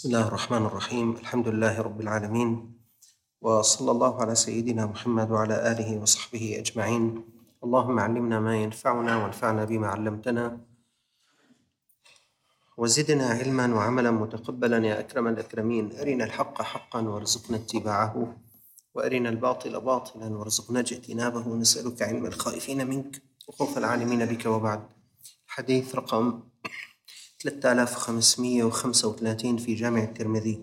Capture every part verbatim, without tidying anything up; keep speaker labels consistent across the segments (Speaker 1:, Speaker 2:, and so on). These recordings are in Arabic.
Speaker 1: بسم الله الرحمن الرحيم. الحمد لله رب العالمين، وصلى الله على سيدنا محمد وعلى آله وصحبه أجمعين. اللهم علمنا ما ينفعنا وانفعنا بما علمتنا، وزدنا علما وعملا متقبلا يا أكرم الأكرمين. أرنا الحق حقا وارزقنا اتباعه، وأرنا الباطل باطلا وارزقنا اجتنابه. نسألك علم الخائفين منك وخوف العالمين بك. وبعد، حديث رقم ثلاثة آلاف وخمسمائة وخمسة وثلاثين في جامع الترمذي.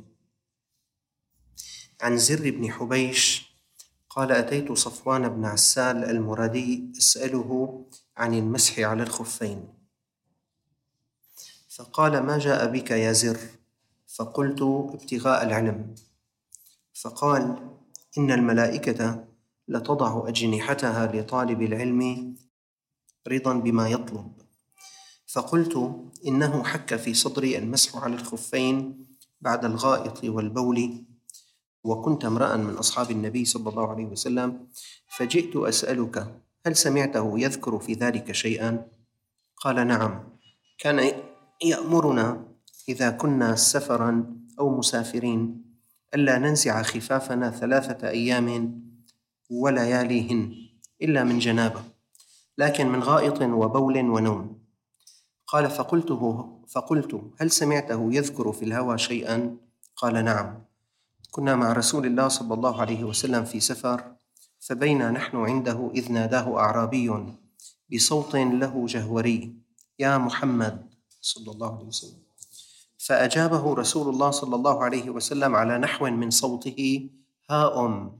Speaker 1: عن زر بن حبيش قال: أتيت صفوان بن عسال المرادي أسأله عن المسح على الخفين، فقال: ما جاء بك يا زر؟ فقلت: ابتغاء العلم. فقال: إن الملائكة لتضع أجنحتها لطالب العلم رضا بما يطلب. فقلت: إنه حك في صدري المسح على الخفين بعد الغائط والبول، وكنت امرأ من أصحاب النبي صلى الله عليه وسلم، فجئت أسألك هل سمعته يذكر في ذلك شيئا؟ قال: نعم، كان يأمرنا إذا كنا سفرا أو مسافرين ألا ننزع خفافنا ثلاثة أيام ولياليهن إلا من جنابة، لكن من غائط وبول ونوم. قال: فقلته فقلت هل سمعته يذكر في الهوى شيئا؟ قال: نعم، كنا مع رسول الله صلى الله عليه وسلم في سفر، فبينا نحن عنده إذ ناداه أعرابي بصوت له جهوري: يا محمد صلى الله عليه وسلم. فأجابه رسول الله صلى الله عليه وسلم على نحو من صوته: ها أم.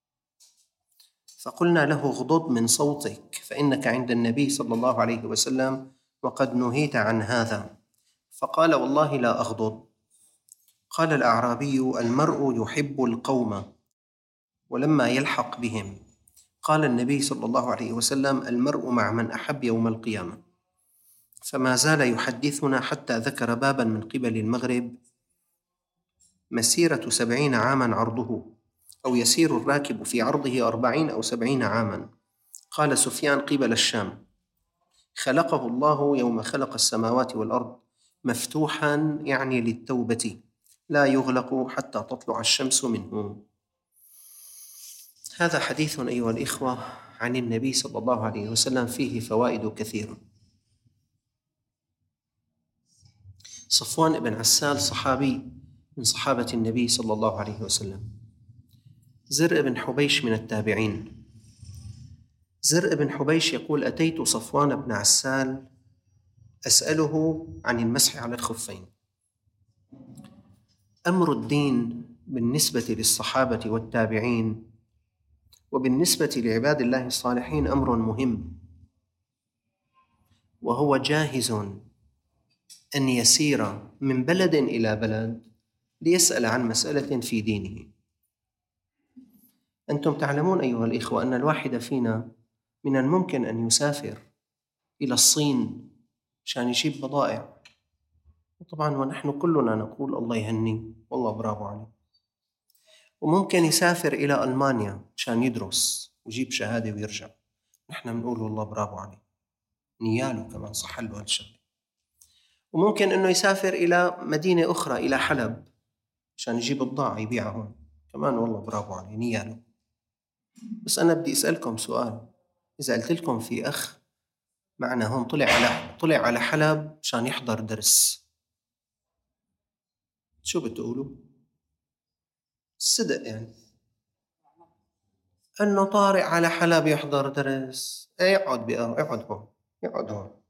Speaker 1: فقلنا له: اغضض من صوتك، فإنك عند النبي صلى الله عليه وسلم وقد نهيت عن هذا. فقال: والله لا أغضض. قال الأعرابي: المرء يحب القوم ولما يلحق بهم. قال النبي صلى الله عليه وسلم: المرء مع من أحب يوم القيامة. فما زال يحدثنا حتى ذكر بابا من قبل المغرب مسيرة سبعين عاما عرضه، أو يسير الراكب في عرضه أربعين أو سبعين عاما. قال سفيان: قبل الشام. خلقه الله يوم خلق السماوات والأرض مفتوحا، يعني للتوبة، لا يغلق حتى تطلع الشمس منه. هذا حديث أيها الإخوة عن النبي صلى الله عليه وسلم فيه فوائد كثيرة. صفوان بن عسال صحابي من صحابة النبي صلى الله عليه وسلم. زر بن حبيش من التابعين. زر بن حبيش يقول: أتيت صفوان بن عسال أسأله عن المسح على الخفين. أمر الدين بالنسبة للصحابة والتابعين وبالنسبة لعباد الله الصالحين أمر مهم، وهو جاهز أن يسير من بلد إلى بلد ليسأل عن مسألة في دينه. أنتم تعلمون أيها الإخوة أن الواحد فينا من الممكن أن يسافر إلى الصين عشان يجيب بضائع، وطبعا ونحن كلنا نقول الله يهني والله برافو عليه. وممكن يسافر إلى ألمانيا عشان يدرس ويجيب شهادة ويرجع، نحن بنقول والله برافو عليه، نياله كمان صح له هالشغله. وممكن أنه يسافر إلى مدينة أخرى، إلى حلب، عشان يجيب بضاعة يبيعها هون، كمان والله برافو عليه، نياله. بس أنا بدي أسألكم سؤال: إذا قلت لكم في أخ معنا هون طلع على طلع على حلب عشان يحضر درس، شو بتقولوا؟ الصدق يعني أنه طارئ على حلب يحضر درس، إيه يقعد بقى، يقعد هون، يقعد هون.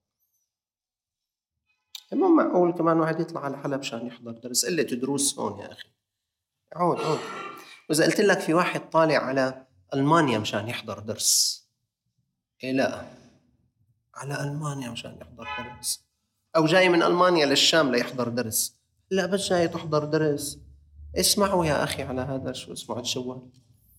Speaker 1: مو معقول كمان واحد يطلع على حلب عشان يحضر درس، قلة دروس هون يا أخي، عود عود. وإذا قلت لك في واحد طالع على ألمانيا مشان يحضر درس، إيه لا، على ألمانيا مشان يحضر درس، أو جاي من ألمانيا للشام ليحضر درس، لا بس جاي تحضر درس. اسمعوا يا أخي على هذا، شو اسمعوا الجوال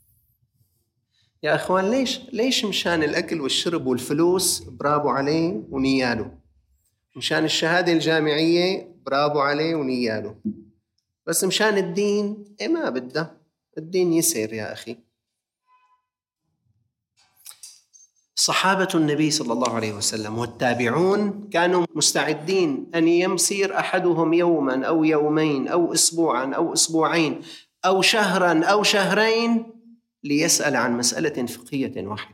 Speaker 1: يا أخوان. ليش ليش مشان الأكل والشرب والفلوس برافو عليه ونياله، مشان الشهادة الجامعية برافو عليه ونياله، بس مشان الدين إيه ما بده، الدين يسير يا أخي. صحابة النبي صلى الله عليه وسلم والتابعون كانوا مستعدين أن يمسير أحدهم يوما أو يومين أو أسبوعا أو أسبوعين أو شهرا أو شهرين ليسأل عن مسألة فقهية واحدة.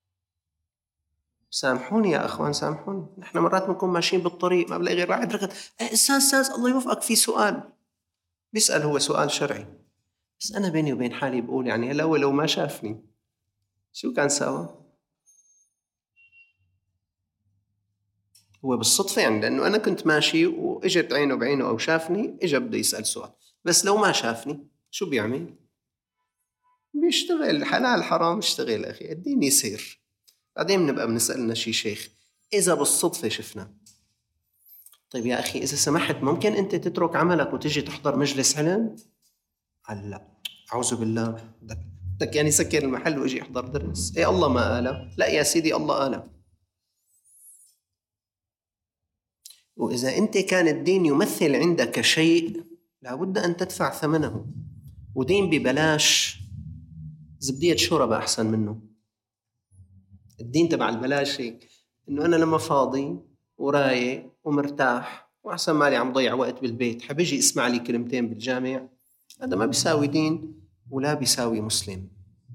Speaker 1: سامحوني يا أخوان، سامحوني، نحن مرات بنكون ماشيين بالطريق ما بلاقي غير واحد ركض أستاذ أستاذ الله يوفقك في سؤال، بيسأل هو سؤال شرعي، بس أنا بيني وبين حالي بقول يعني هلا هو لو ما شافني شو كان سوا؟ هو بالصدفة يعني لأنه أنا كنت ماشي وإجت عينه بعينه أو شافني إجا بده يسأل سؤال، بس لو ما شافني شو بيعمل؟ بيشتغل حلال حرام اشتغل أخي، الدين يسير. بعدين بنبقى بنسألنا شي شيخ إذا بالصدفة شفنا. طيب يا أخي إذا سمحت ممكن أنت تترك عملك وتجي تحضر مجلس علم؟ قال لا، أعوذ بالله، بدك يعني سكر المحل ويجي يحضر درس؟ إيه الله ما قاله؟ لا يا سيدي الله قاله. وإذا أنت كان الدين يمثل عندك شيء لابد أن تدفع ثمنه، ودين ببلاش زبدية شوربة أحسن منه. الدين تبع البلاش هيك إنه أنا لما فاضي ورايق ومرتاح وأحسن مالي عم ضيع وقت بالبيت حبيجي اسمع لي كلمتين بالجامع، هذا ما بيساوي دين ولا بيساوي مسلم.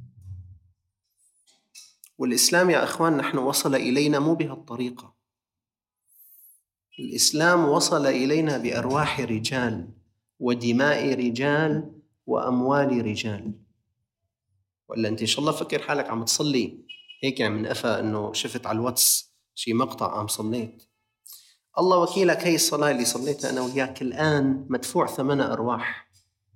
Speaker 1: والإسلام يا أخوان نحن وصل إلينا مو بهالطريقة، الإسلام وصل إلينا بأرواح رجال ودماء رجال وأموال رجال. ولا أنت إن شاء الله فكر حالك عم تصلي هيك يعني من أفا أنه شفت على الواتس شي مقطع عم صليت، الله وكيلك هي الصلاة اللي صليتها أنا وياك الآن مدفوع ثمن أرواح.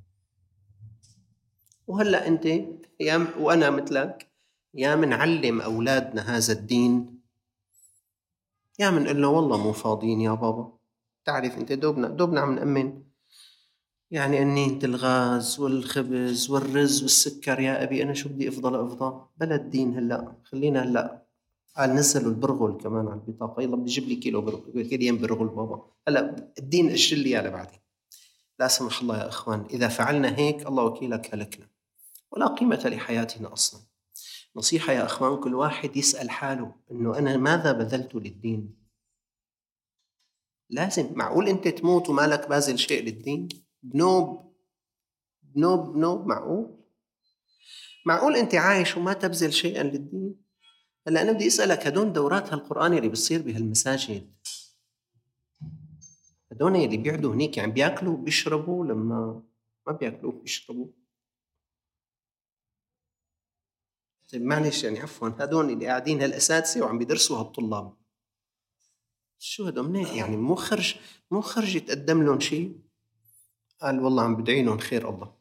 Speaker 1: وهلأ أنت يا وأنا مثلك يا منعلم أولادنا هذا الدين يا منقول له والله مو فاضيين يا بابا، تعرف أنت دوبنا دوبنا عم نأمن يعني أنينة الغاز والخبز والرز والسكر، يا أبي أنا شو بدي أفضل أفضل بلا الدين. هلأ خلينا هلأ قال نزلوا البرغل كمان على البطاقة، يلا بدي أجيب لي كيلو برغل كيلين برغل بابا، هلأ الدين أجل لي على بعدين. لا سمح الله يا أخوان إذا فعلنا هيك الله وكيلك هلكنا ولا قيمة لحياتنا أصلا. نصيحة يا أخوان كل واحد يسأل حاله إنه أنا ماذا بذلت للدين؟ لازم، معقول أنت تموت وما لك باذل شيء للدين؟ بنوب بنوب بنوب معقول؟ معقول أنت عايش وما تبذل شيئا للدين؟ هلا أنا بدي أسألك هدول دورات هالقرآن اللي بتصير بهالمساجد هدول اللي بيقعدوا هنيك يعني بياكلوا بيشربوا لما ما بياكلوا بيشربوا؟ طيب معلش يعني عفوا هدول اللي قاعدين هالأساتذة وعم بيدرسوا هالطلاب شو هدول منين يعني مو خرج مو خرج يتقدم لهم شيء؟ قال والله عم بدعي لهم خير الله.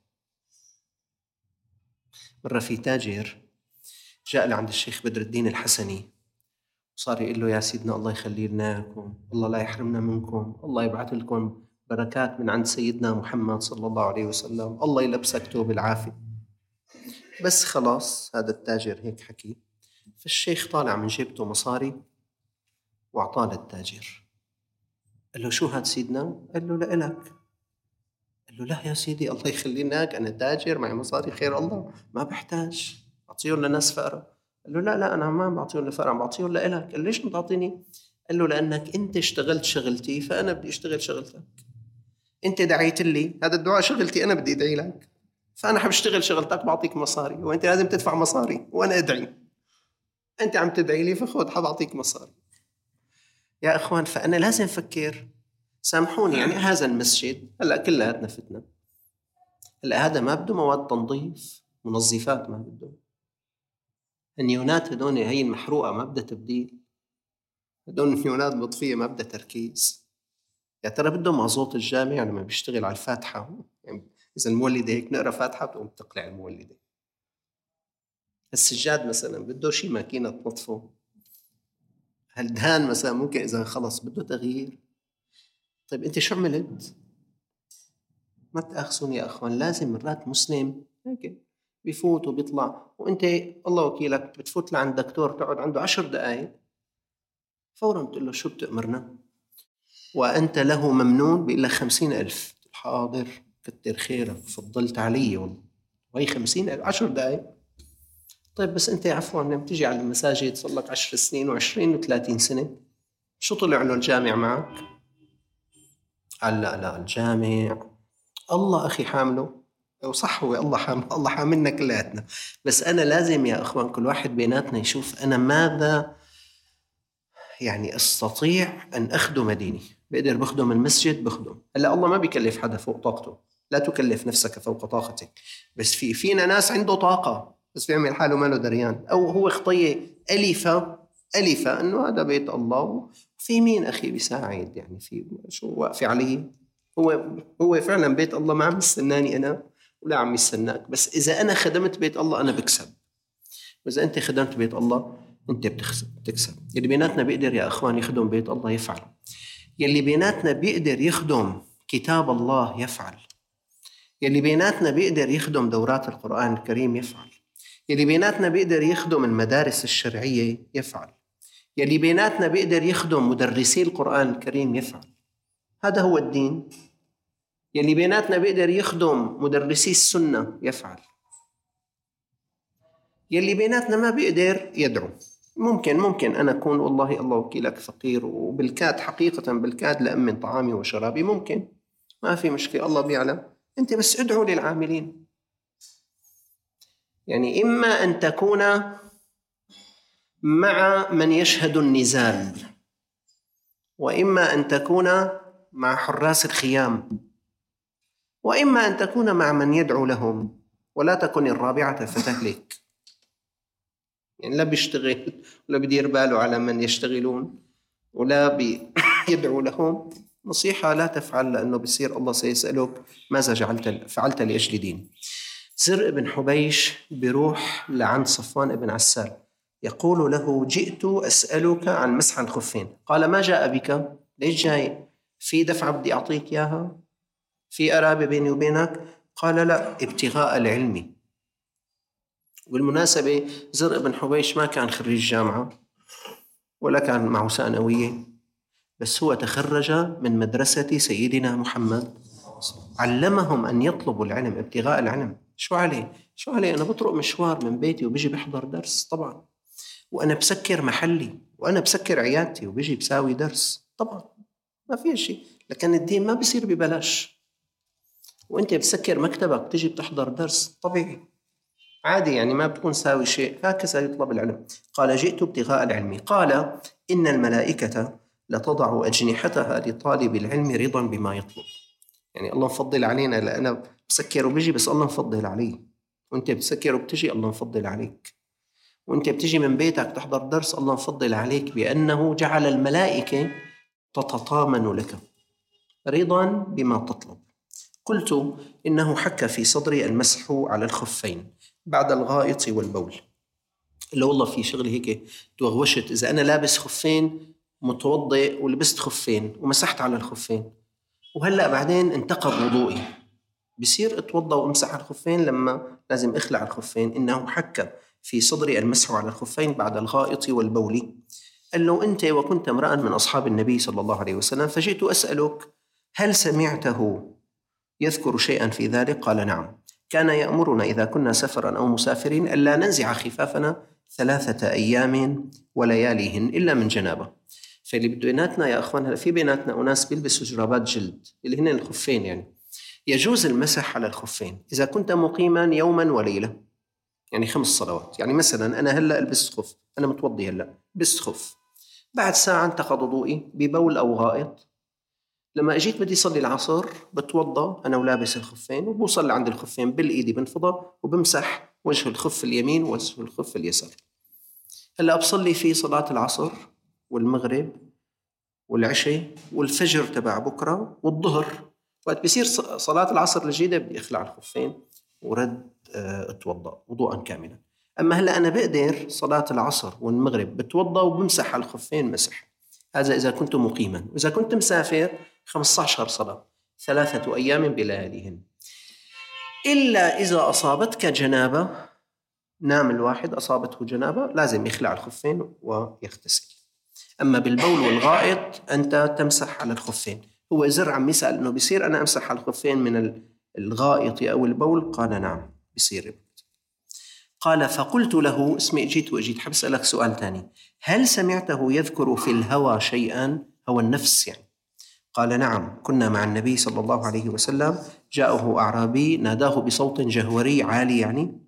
Speaker 1: مرة في تاجر جاء لعند الشيخ بدر الدين الحسني وصار يقول له يا سيدنا الله يخلي لنا إياكم، الله لا يحرمنا منكم، الله يبعث لكم بركات من عند سيدنا محمد صلى الله عليه وسلم، الله يلبسك توب العافية. بس خلاص هذا التاجر هيك حكي، فالشيخ طالع من جيبته مصاري وأعطاه للتاجر. قال له شو هاد سيدنا؟ قال له لإلك. قال له لا يا سيدي الله يخلي لك أنا تاجر معي مصاري خير الله ما بحتاج أعطيهم لناس فقراء. قال له لا لا أنا ما بعطيهم لفقراء عم بعطيهم لإلك. قال ليش ما تعطيني؟ قال له لأنك أنت اشتغلت شغلتي فأنا بدي اشتغل شغلتك، أنت دعيت لي هذا الدعاء شغلتي أنا بدي أدعي لك، فأنا حبشتغل شغلتك بعطيك مصاري وأنت لازم تدفع مصاري وأنا أدعي، أنت عم تدعي لي فخذ حبعطيك مصاري. يا أخوان فأنا لازم أفكر، سامحوني يعني هذا المسجد هلأ كلياتنا فتنة، هلأ هذا ما بده مواد تنظيف منظفات ما بده، النيونات هدول هي المحروقة ما بدها تبديل، هدول النيونات مطفية ما بدها تركيز. يا ترى بده مازوت الجامع لما بيشتغل على الفاتحة يعني إذا المولدة هيك نقرأ فاتحة بتقوم تقلع المولدة. السجاد مثلا بده شي ماكينة تنظفه، هالدهان مثلا ممكن إذا خلص بده تغيير. طيب أنت شو عملت؟ ما تأخذون يا أخوان، لازم مرات مسلم هيك بيفوت وبيطلع وأنت الله وكيلك بتفوت لعند دكتور تقعد عنده عشر دقايق فورا بتقول له شو بتأمرنا وأنت له ممنون بيقول لك خمسين ألف، حاضر كتر خيرك فضلت علي والله وهي خمسين ألف عشر دقايق. طيب بس أنت عفوا لما تيجي على المساجد صار لك عشر سنين وعشرين وثلاثين سنة، شو طلع له الجامع معك؟ قال لا لا الجامع الله أخي حامله، وصح هو الله حامل، الله حاملنا كلياتنا، بس أنا لازم يا أخوان كل واحد بيناتنا يشوف أنا ماذا يعني أستطيع أن أخدم ديني. بقدر بخدم المسجد بخدم. هلا الله ما بيكلف حدا فوق طاقته، لا تكلف نفسك فوق طاقتك، بس في فينا ناس عنده طاقة بس بيعمل حاله ما له دريان، أو هو خطية ألفة ألفة أنه هذا بيت الله، وفي مين أخي بيساعد يعني في شو واقف عليه، هو هو فعلا بيت الله ما عم يستناني أنا ولا عم يستناك، بس إذا أنا خدمت بيت الله أنا بكسب، وإذا أنت خدمت بيت الله أنت بتكسب. يلي بيناتنا بيقدر يا أخوان يخدم بيت الله يفعل، يلي بيناتنا بيقدر يخدم كتاب الله يفعل، يلي بيناتنا بيقدر يخدم دورات القرآن الكريم يفعل، يلي بيناتنا بيقدر يخدم المدارس الشرعية يفعل، يلي بيناتنا بيقدر يخدم مدرسي القرآن الكريم يفعل. هذا هو الدين. يلي بيناتنا بيقدر يخدم مدرسي السنة يفعل. يلي بيناتنا ما بيقدر يدعو. ممكن ممكن أنا أكون والله الله وكيلك فقير وبالكاد حقيقة بالكاد لأمن طعامي وشرابي، ممكن ما في مشكلة، الله بيعلم، أنت بس ادعو للعاملين. يعني إما أن تكون مع من يشهد النزال، وإما أن تكون مع حراس الخيام، وإما أن تكون مع من يدعو لهم، ولا تكن الرابعة فتهلك. يعني لا بيشتغل ولا بدير باله على من يشتغلون ولا بيدعو لهم. نصيحة لا تفعل، لأنه بصير الله سيسألك ماذا جعلت فعلت لأجل دين. زر ابن حبيش بيروح لعند صفوان ابن عسال يقول له جئت أسألك عن مسح الخفين. قال ما جاء بك؟ ليش جاي؟ في دفعة بدي أعطيك إياها؟ في قرابة بيني وبينك؟ قال لا، ابتغاء العلم. بالمناسبة زر ابن حبيش ما كان خريج جامعة ولا كان معه ثانوية، بس هو تخرج من مدرسة سيدنا محمد، علمهم أن يطلبوا العلم، ابتغاء العلم. شو عليه؟ شو عليه أنا بطرق مشوار من بيتي وبيجي بحضر درس طبعا، وأنا بسكر محلي وأنا بسكر عيادتي وبيجي بساوي درس طبعا، ما في شيء. لكن الدين ما بيصير ببلاش، وأنت بسكر مكتبك تجي بتحضر درس طبيعي عادي، يعني ما بتكون ساوي شيء. هكذا يطلب العلم. قال جئت ابتغاء العلم. قال إن الملائكة لتضع أجنحتها لطالب العلم رضا بما يطلب. يعني الله مفضل علينا، لأنا بسكر وبيجي بس الله مفضل علي، وانت بتسكر وبتجي الله مفضل عليك، وانت بتجي من بيتك تحضر درس الله مفضل عليك، بأنه جعل الملائكة تتطامن لك رضا بما تطلب. قلت إنه حك في صدري المسح على الخفين بعد الغائط والبول. لو والله في شغلي هيك توغوشت، إذا أنا لابس خفين متوضئ ولبست خفين ومسحت على الخفين، وهلأ بعدين انتقض وضوئي، بصير اتوضأ وامسح على الخفين لما لازم اخلع الخفين. إنه حك في صدري المسح على الخفين بعد الغائط والبول. قال له أنت وكنت امرأ من أصحاب النبي صلى الله عليه وسلم، فجئت أسألك هل سمعته يذكر شيئا في ذلك؟ قال نعم، كان يأمرنا إذا كنا سفرا أو مسافرين ألا ننزع خفافنا ثلاثة أيام ولياليهن إلا من جنابه. فاللي بيناتنا يا أخوان، هلا في بيناتنا أناس بيلبسوا جرابات جلد اللي هن الخفين، يعني يجوز المسح على الخفين إذا كنت مقيما يوما وليلة، يعني خمس صلوات. يعني مثلا أنا هلأ لبست خف، أنا متوضي هلأ لبست خف، بعد ساعة انتقض وضوئي ببول أو غائط، لما اجيت بدي صلي العصر بتوضى انا ولابس الخفين، وبوصل عند الخفين بالايدي بنفضها وبمسح وجه الخف اليمين ووجه الخف اليسار. هلا بصلي في صلاة العصر والمغرب والعشاء والفجر تبع بكره والظهر، وقت بصير صلاة العصر الجديدة بدي اخلع الخفين ورد اتوضا وضوءا كاملا. اما هلا انا بقدر صلاة العصر والمغرب بتوضى وبمسح على الخفين مسح، هذا إذا كنت مقيما. وإذا كنت مسافر خمسة عشر صلاة ثلاثة أيام بلياليهن. إلا إذا أصابتك جنابة، نام الواحد أصابته جنابة لازم يخلع الخفين ويغتسل. أما بالبول والغائط أنت تمسح على الخفين. هو زر عم يسأل أنه بيصير أنا أمسح على الخفين من الغائط أو البول؟ قال نعم بيصير. قال فقلت له، اسمي جيت وأجيت حاب أسألك سؤال ثاني، هل سمعته يذكر في الهوى شيئا، هوى النفس يعني؟ قال نعم، كنا مع النبي صلى الله عليه وسلم، جاءه أعرابي ناداه بصوت جهوري عالي يعني،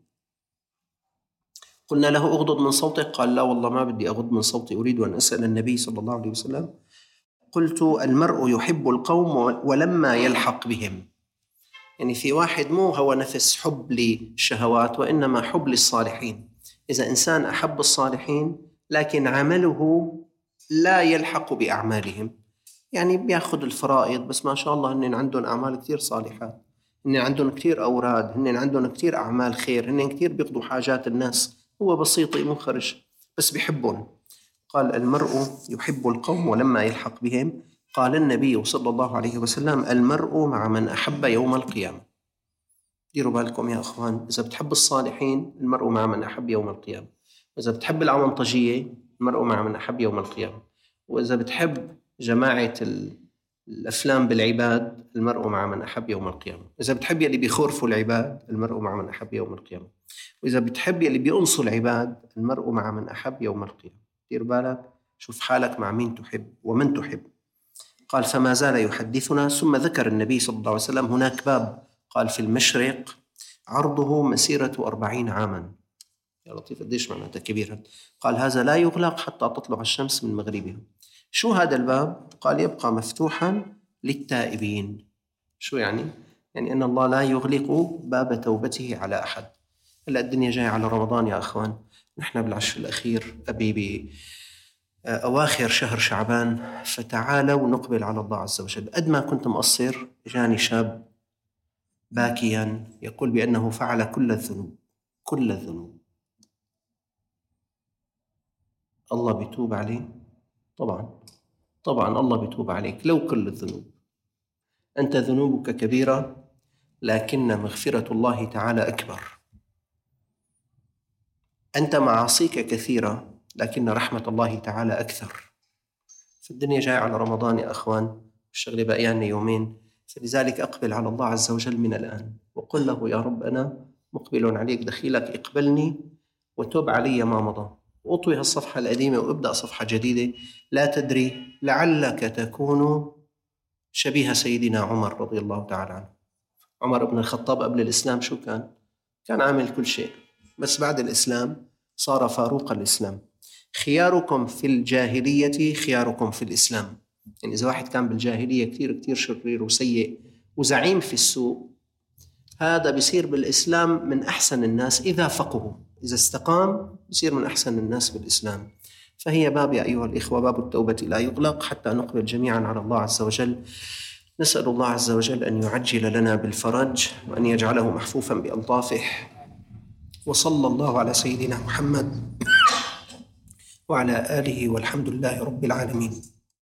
Speaker 1: قلنا له اغضض من صوتك، قال لا والله ما بدي أغض من صوتي، أريد أن أسأل النبي صلى الله عليه وسلم. قلت المرء يحب القوم ولما يلحق بهم، يعني في واحد مو هو نفس حب للشهوات وإنما حب للصالحين. إذا إنسان أحب الصالحين لكن عمله لا يلحق بأعمالهم، يعني بياخذ الفرائض بس ما شاء الله هن عندهم أعمال كثير صالحات، هن عندهم كثير أوراد، هن عندهم كثير أعمال خير، هن كثير بيقضوا حاجات الناس، هو بسيط منخرج بس بيحبهم. قال المرء يحب القوم ولما يلحق بهم. قال النبي صلى الله عليه وسلم المرء مع من أحب يوم القيامة. ديروا بالكم يا أخوان، إذا بتحب الصالحين المرء مع من أحب يوم القيامة، وإذا بتحب العمنطجية المرء مع من أحب يوم القيامة، وإذا بتحب جماعة الأفلام بالعباد المرء مع من أحب يوم القيامة، إذا بتحب يلي بيخورفوا العباد المرء مع من أحب يوم القيامة، وإذا بتحب يلي بينصوا العباد المرء مع من أحب يوم القيامة. دير بالك، شوف حالك مع مين تحب ومن تحب. قال فما زال يحدثنا، ثم ذكر النبي صلى الله عليه وسلم هناك باب، قال في المشرق عرضه مسيرة أربعين عاما. يا لطيف قديش معناته كبير. قال هذا لا يغلق حتى تطلع الشمس من مغربها. شو هذا الباب؟ قال يبقى مفتوحا للتائبين. شو يعني؟ يعني أن الله لا يغلق باب توبته على أحد. هلأ الدنيا جاية على رمضان يا أخوان، نحن بالعشر الأخير أبي بأواخر شهر شعبان، فتعالوا نقبل على الله عز وجل. قد ما كنت مقصر جاني شاب باكيا يقول بأنه فعل كل الذنوب، كل الذنوب. الله بيتوب عليه؟ طبعا طبعا الله بيتوب عليك لو كل الذنوب. أنت ذنوبك كبيرة لكن مغفرة الله تعالى أكبر. أنت معاصيك كثيرة لكن رحمة الله تعالى أكثر. فالدنيا جاية على رمضان يا أخوان، الشغلة بقيان يومين، فلذلك أقبل على الله عز وجل من الآن وقل له يا رب أنا مقبل عليك دخيلك، اقبلني وتوب علي ما مضى، وأطوي الصفحة القديمة وابدأ صفحة جديدة. لا تدري لعلك تكون شبيه سيدنا عمر رضي الله تعالى عنه. عمر بن الخطاب قبل الإسلام شو كان؟ كان عامل كل شيء، بس بعد الإسلام صار فاروق الإسلام. خياركم في الجاهلية خياركم في الإسلام. يعني إذا واحد كان بالجاهلية كتير كتير شرير وسيء وزعيم في السوء، هذا بيصير بالإسلام من أحسن الناس إذا فقهوا، إذا استقام بيصير من أحسن الناس بالإسلام. فهي باب يا أيها الإخوة، باب التوبة لا يغلق حتى نقبل جميعا على الله عز وجل. نسأل الله عز وجل أن يعجل لنا بالفرج وأن يجعله محفوفا بألطافه. وصلى الله على سيدنا محمد وعلى آله، والحمد لله رب العالمين.